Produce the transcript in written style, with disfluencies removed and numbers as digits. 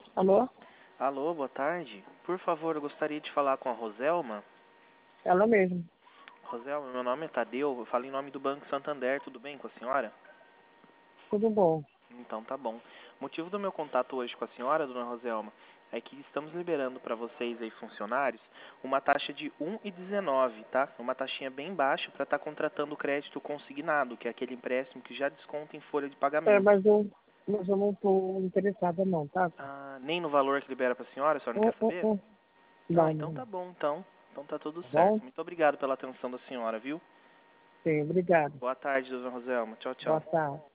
Alô? Alô, boa tarde. Por favor, eu gostaria de falar com a Roselma. Ela mesmo. Roselma, meu nome é Tadeu, eu falo em nome do Banco Santander, tudo bem com a senhora? Tudo bom? Então tá bom. O motivo do meu contato hoje com a senhora, dona Roselma, é que estamos liberando para vocês aí, funcionários, uma taxa de 1,19, tá? Uma taxinha bem baixa para estar contratando o crédito consignado, que é aquele empréstimo que já desconta em folha de É, pagamento. mas eu não estou interessada não, tá? Ah, nem no valor que libera para a senhora não quer saber? Hum. Ah, Não, então não. tá bom, então. Então tá tudo Tá bom? certo. Muito obrigado pela atenção da senhora, viu? Sim, obrigado. Boa tarde, dona Roselma. Tchau, Boa tchau. tarde.